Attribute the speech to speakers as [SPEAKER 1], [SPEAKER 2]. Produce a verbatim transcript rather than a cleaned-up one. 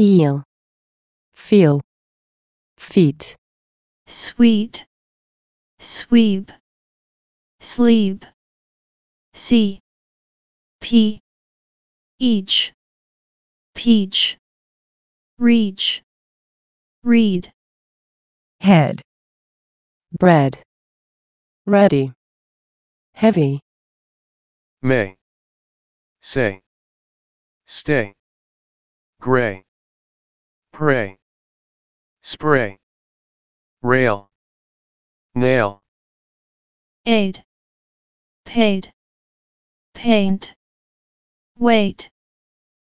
[SPEAKER 1] eel, feel, feet,
[SPEAKER 2] sweet, sweep, sleep, see, pea, each, peach, reach, read,
[SPEAKER 1] head, bread, ready, heavy,
[SPEAKER 3] may, say, stay, gray, pray, spray, rail, nail,
[SPEAKER 2] aid, paid, paint, wait,